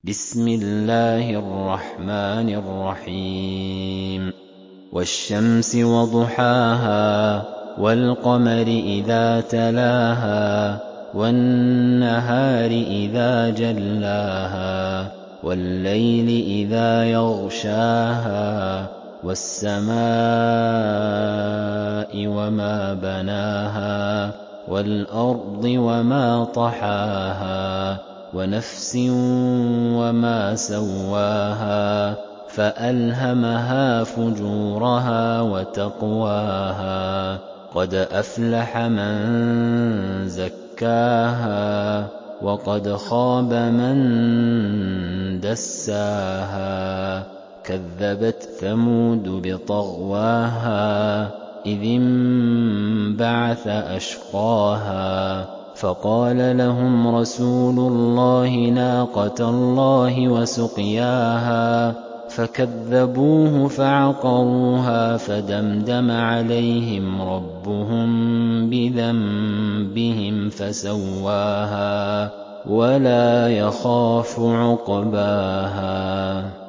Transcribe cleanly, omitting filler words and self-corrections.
بسم الله الرحمن الرحيم والشمس وضحاها والقمر إذا تلاها والنهار إذا جلاها والليل إذا يغشاها والسماء وما بناها والأرض وما طحاها ونفس وما سواها فألهمها فجورها وتقواها قد أفلح من زكاها وقد خاب من دساها كذبت ثمود بطغواها إذ انبعث أشقاها فقال لهم رسول الله ناقة الله وسقياها فكذبوه فعقروها فدمدم عليهم ربهم بذنبهم فسواها ولا يخاف عقباها